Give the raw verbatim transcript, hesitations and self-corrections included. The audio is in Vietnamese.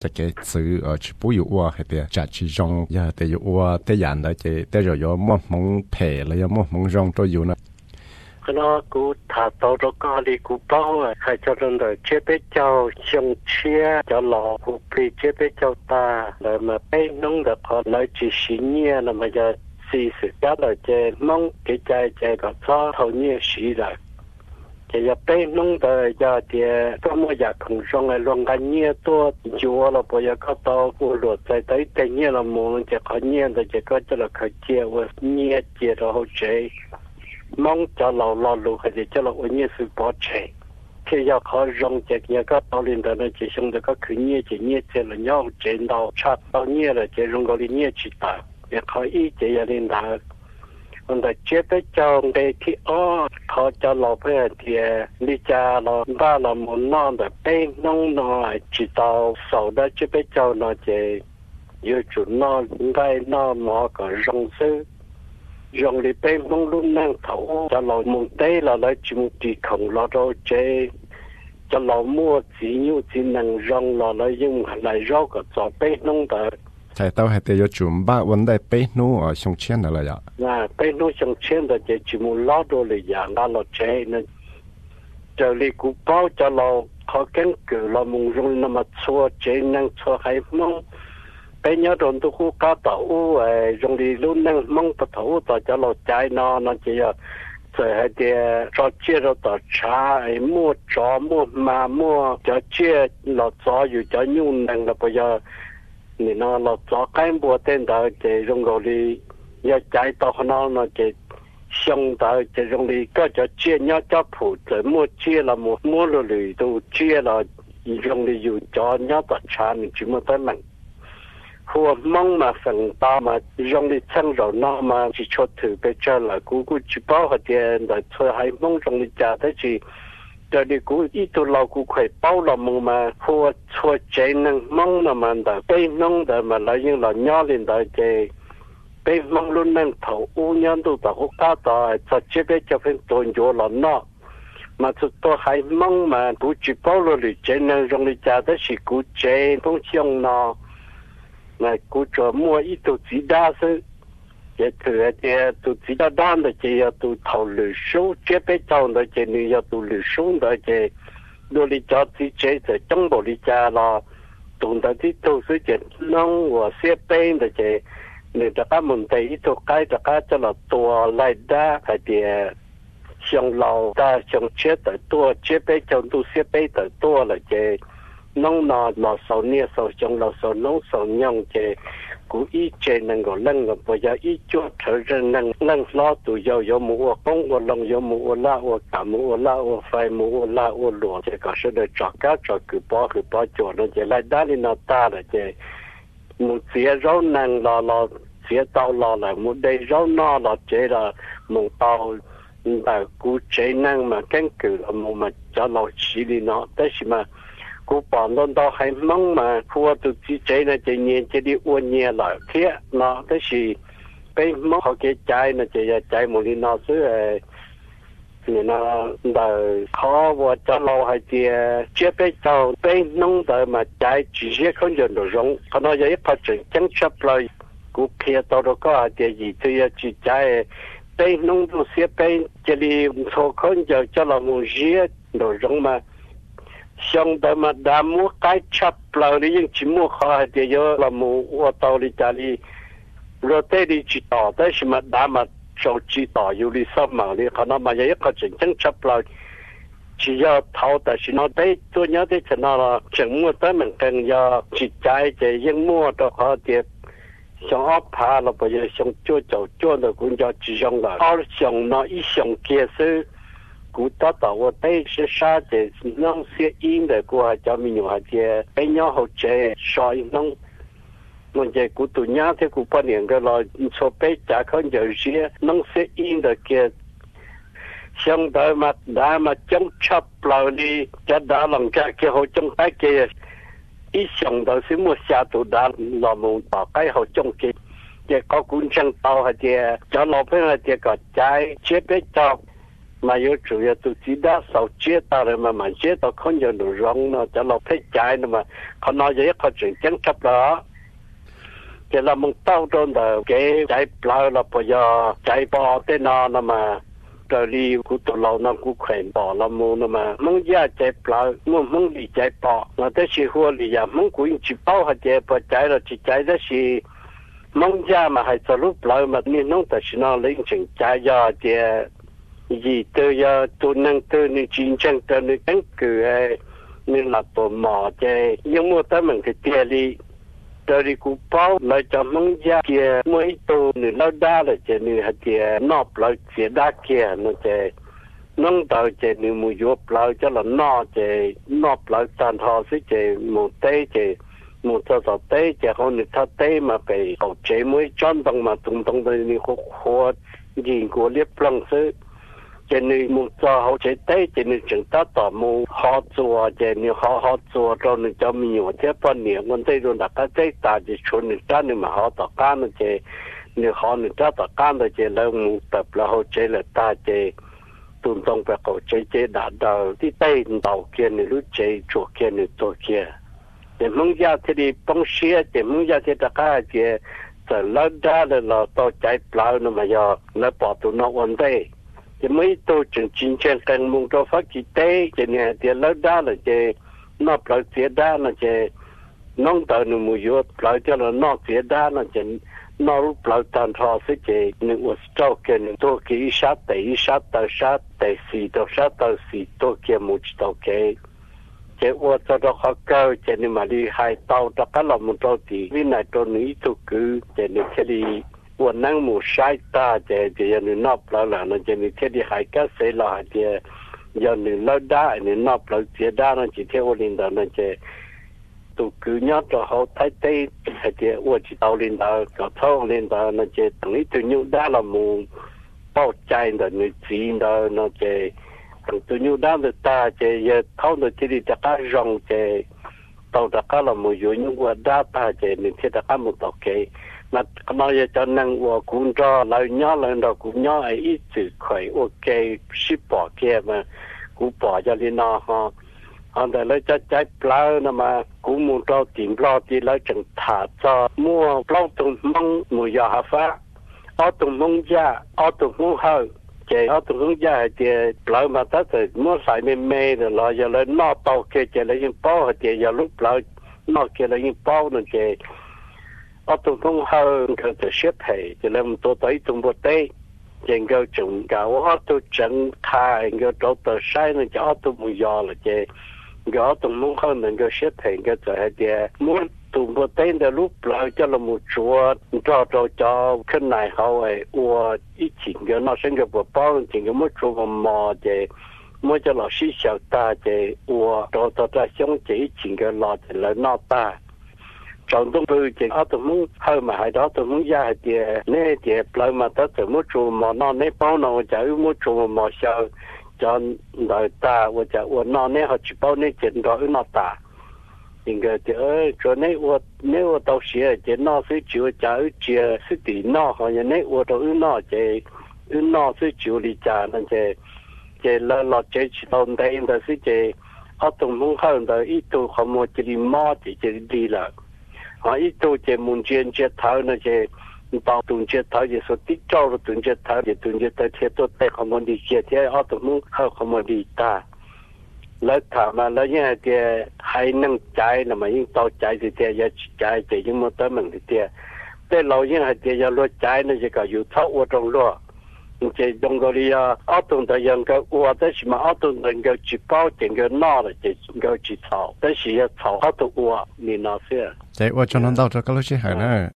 จะเกซื้อเออชิบุอยู่ว่าให้เดียจัดชิจงยาเดียอยู่ว่าเดียยันได้เจเดียอยู่มั่วมงแผ่เลยยมั่วมงจงตัวอยู่นะก็น่ากูถ้าโตแล้วก็ดีกูเป้าอ่ะใครจะเดินเดินเชื่อไปเจ้าชงเชียจะหล่อกูปีเชื่อไปเจ้าตาเลยมาไปน้องเด็กพอเลยจีสิเนี่ยนะมันจะสี่สิบยัดเลยเจมองกิจใจเจก็ซ้อเท่านี้สีเลยจะจะไปน้องเด็กจะเดียก็ไม่อยากคงส่งไอ้ลงกันเนี่ยตัวจัวเราพออยากก็โตกูหลุดใจแต่แต่เนี่ยเรามองจะเขาเนี่ยแต่จะก็จะเราเคยเจียวว่าเนี่ยเจียวเราเฉยมองจะเราเราลูกให้จะเราวันนี้สุดปลอดภัยที่อยากเขาลงจากเนี่ยก็ตอนนี้แต่เนี่ยจะส่งแต่ก็คือเนี่ยจะเนี่ยจะเราเนี่ยจะเราชัดตอนเนี่ยเลยจะลงก็เลยเนี่ยจิตตาอยากเขาอีจะอยากเล่นได้คนแต่เจ็บไปจองได้ที่อ้อเขาจะเราเพื่อที่ลิจาเราบ้าเราหมุนนอนแต่เป็นน้องน้อยจิตตาเสาได้เจ็บไปจองนอนจะอยู่จุดนอนได้นอนหมอก็ลงซื้อ用嚟俾蒙窿能頭，就留蒙低落嚟全地窮落到這，就留摸只要只能讓落嚟用嚟繞個做俾弄得。 ใช่ต้องให้เตยจุ่มบ้าวันได้เป๊ะนู้อ่ะชงเชียนอะไรอ่ะน่ะเป๊ะนู้ชงเชียนแต่จะจุ่มล้อดูเลยอย่างนั้นเราเจนั่นจะเลยกูเป้าจะเราเขาเก่งเกิดเรามุงรงนมาชัวเจนั่งชัวให้มองbây giờ đồn tôi khu cá tàu dùng đi luôn năng mong bắt đầu tàu cho lột trái nó nó chỉ là rồi hay thì cho chia rồi tàu trà mua chó mua mà mua cho chia lột chóอยู่cho nhung năng là bây giờนี่nó lột chó cái mua tên đó thì dùng rồi đi giờ trái tàu nó nó chỉ xong đó thì dùng đi có cho chia nhau cho phụ rồi mua chia là mua mua rồi lười tôi chia là dùng điอยู่cho nhau tàu trà mình chỉ mua tới mìnhหัวมองมาฝั่งตามาย่องดิฉันเราหน้ามาจีชดถือไปเจอละกูกูจีบ้าหัดเดียนแต่เธอให้มองย่องดิจ่าได้จีแต่ดิกูอีตัวเรากูเคยเป้าเรามองมาหัวชัวใจนั่งมองน่ะมันแต่ไปน้องแต่มาแล้วยังเราย่อเล่นแต่เจไปมองรุ่นนั่งเถาอู้ยันตัวแต่หัวก้าต่อจะเจ็บไปจะเป็นตัวโยเราเนาะมาสุดตัวให้มองมากูจีบ้าเราหรือใจนั่งย่องดิจ่าได้สิกูใจต้องเชียงเนาะnày cô cho mua ít đồ chỉ đa sự, cái thứ thì đồ chỉ đa đan là chỉ là đồ thầu lửa số, chế bé trâu là chỉ là đồ lửa số là chỉ đồ lý cho chỉ chế là trong bộ lý cha là đồ đó thì đồ sự chỉ nông và xe bên là chỉ người ta các mình thấy ít đồ cái ta các cho là tua lại đa hay thì xong lâu ta xong chế tới tua chế bé trâu đồ xe bé tới tua là chỉ nông nọ lò sầu nia sầu trong lò sầu nông sầu nhông chè cú ít chè năng gọi lăng gọi bây giờ ít chỗ thở ra năng năng lo tụ dầu dầu mũ bông và lòng dầu mũ la và cả mũ la và phai mũ la và luồng chè có sự để chọn cá chọn cứ bỏ cứ bỏ chỗ nó chè lại đá đi nó ta là chè một phía rau năng lò lò phía tàu lò là một đây rau no lò chè là một tàu là cú chè năng mà cánh cử là một mà cho lò chỉ đi nó tới màกูปอนโดนต่อให้มั่งมาพัวตุจีใจนะจะเงียนจะดีอ้วนเงียหล่อเทียเนาะแต่สิไปมั่งเขาเกใจนะจะยาใจมูลีนอซื้อเนี่ยนะเดี๋ยวเขาว่าจะเราให้เจียเจี๊ยบไปเจ้าไปน้องเดี๋ยวมาใจจีเสียคนเดินดูรงเขาเนาะยังพัฒน์จังชับเลยกูเพียตัวเราก็เดี๋ยวจีเจียจีใจไปน้องดูเสียไปจะดีโซคนเดียวจะเรามูเสียดูรงมาxong đó mà đã mua cái chắp lời đi nhưng chỉ mua khó thì giờ là mua ô tô đi trả đi rồi tới đi chỉ tỏ tới mà đã mà cho chỉ tỏ yêu đi sao mà đi họ nói mà giờ có chuyện chẳng chắp lời chỉ giờ thâu tại chỉ nói tới tôi nhớ tới cho nó là chẳng mua tới mình cần giờ chỉ trái thì nhưng mua đó họ thì xong ốp phá là bây giờ xong chua chậu chua rồi cũng cho chỉ xong là ốp xong nó ít xong kia sư cú ta tàu ở đây sẽ xa để nông sẽ in để qua cho mình nhiều hạt tiền bây nhau hậu chế soi nông mình chỉ cú tụi nhá thì cú bao nhiêu cái là số bây trả con giờ sẽ nông sẽ in để kia xong đời mà đã mà chống chấp lại đi cho đã làm cái kia hậu trong cái kia ít xong đời sẽ mua xe tụi đã làm một bảo cái hậu trong kia chỉ có cuốn chân tàu hạt tiền cho nó phải hạt tiền có trái chế bây giờ mà yếu chủ yếu tụi chỉ đã sau chết ta rồi mà mà chết ta không nhớ được rong nó cho nó thấy trái nó màเขาnói vậyเขาchuyện chẳng chấp đó cái là mình tao trong đó cái trái bao là bây giờ trái bò tên nó nó mà rồi đi cũng tụi lâu nó cũng khỏe bò là mua nó mà muốn ra trái bao muốn muốn đi trái bò mà tới khi hoa đi à muốn cũng chỉ bao hạt trái bò trái là chỉ trái đó thì muốn ra mà hay cho lúc lâu mà nên nó tại sao nó lấy chừng trái ra thì gì tôi giờ tôi năng tôi nên chiến tranh tôi nên đánh cử nên là tổ mỏ chơi nhưng mà tới mình thì tiền đi tôi đi cũng bao lại cho mong gia kia mỗi tôi nên lâu đa là chơi nên hạt tiền nộp lại tiền đa kia nó chơi nông tàu chơi nên mua vô lại cho là nọ chơi nộp lại tàn thọ sẽ chơi một tê chơi một thợ thợ tê chơi họ nên thợ tê mà phải học chơi mỗi chọn bằng mà tung tung đây nên khó khó gì của liếp lăng sư cho nên một giờ họ chế tế cho nên chúng ta tỏ một họ做cho nên họ họ做cho nên cho mình nhiều thế phần nhiều vấn đề rồi là cái chế ta chỉ chuẩn nên ta nên mà họ tỏ can là chế nên họ nên ta tỏ can là chế là một tập là họ chế là ta chế tuân tông phải họ chế chế đã đầuที่เต้นđầu kia nên lúc chế chuột kia nênตัวkia để mong gia thì đi bông xía để mong gia thì ta cái chế giờ lớn ra là là tôi chạy bao nó mà giờ nó bỏ tụi nó vấn đề thì mấy tôi chừng chiến tranh cần muốn cho phát triển tế cho nên thì lớn đó là chỉ nó lợi phía đó là chỉ nông tàu nó mua vô lợi cho là nó phía đó là chỉ nó lúc lợi tàn thọ sẽ chỉ những vật trâu kia những tôi kia sát tẩy sát tàu sát tẩy xì tàu sát tàu xì tôi kia một tàu kia chỉ vật cho nó khó cao cho nên mà đi hai tàu cho các lòng một tàu thì vì này tôi nghĩ tôi cứ cho nên cái điวันนั้นหมู่ชายตาเจเจยันนอบเราหล่ะนั่นจะมีเทดีหายก็เสียหล่ะเจยันนึเราได้นี่นอบเราเสียได้นั่นจะเที่ยวลินดานั่นเจตุกือยอดเราเขาไทยเตให้เจอวดจิตเอาลินดาก็เท่าลินดานั่นเจตรงนี้ตัวยูได้ละมูเป้าใจนั่นนี่จีนดานั่นเจตรงตัวยูได้ตัวตาเจยเขานั่นที่ดีตะก้ารองเจตัวตะก้าละมูอยู่ยูว่าได้ตาเจนี่ที่ตะก้ามุตโอเคmà nói cho năng của cũng cho lời nhớ lần đầu cũng nhớ ấy ít sự khỏe ok ship bỏ kia mà cũng bỏ cho lên nó ha còn để lấy cho trái plau nó mà cũng muốn cho tiền lo thì lấy chẳng thả cho mua plau tùng mông mua giờ hả phá ở tùng mông ra ở tùng mông hơi chạy ở tùng mông ra thì plau mà ta thì mua xài mê mê rồi lo giờ lấy nó tàu kia chạy lấy những bao thì giờ lúc plau nó kia lấy những bao nữa chạy ở trong thông hơn cái từ xếp hệ thì làm tôi tới trong bộ tế trên cái chúng cả ở tôi chẳng khai cái chỗ tờ sai nó cho tôi mua giò là chế cái ở trong thông hơn mình cái xếp hệ cái từ hệ thì muốn trong bộ tế để lúc lại cho là một chúa cho cho cho cái này họ ấy ua ít chuyện cái nó sinh cái bộ bao chuyện cái mỗi chúa mà mò chế mỗi cho là sĩ小ta chế ua cho cho ra sống chỉ chuyện cái lọ thì là nó ta chọn东部就我都冇後咪係到都冇一係啲呢啲來嘛到就冇做嘛，那呢包呢我就冇做嘛小，就來打我就我那呢好去包呢見到那打，應該就呃做呢我呢我到時就那是就就就是啲那好像呢我都那就那是就嚟家那就就來來就去到那應該是就我都冇後到一度後冇就嚟摸就就嚟啦。họ ít tôi chỉ muốn chuyện chết tháo nó chỉ bảo tuần chết tháo chỉ số tích cho rồi tuần chết tháo chỉ tuần chết tháo thì tôi thấy không muốn đi chết thì ở tôi muốn không muốn đi ta lấy thả mà lấy như thì hay năng trái là mà những tàu trái thì thì giờ trái thì những món tới mình thì thìแต่เรายังให้จะรถใจนั่นจะก็อยู่เท่าว่าตรงล้อจะตรงก็เรียเอาตรงแต่ยังก็ว่าแต่สิมาเอาตรงนั้นก็จีบเอา整个闹了就ก็จี草但是要草好多ว่า你那些在我就能到这个路线海呢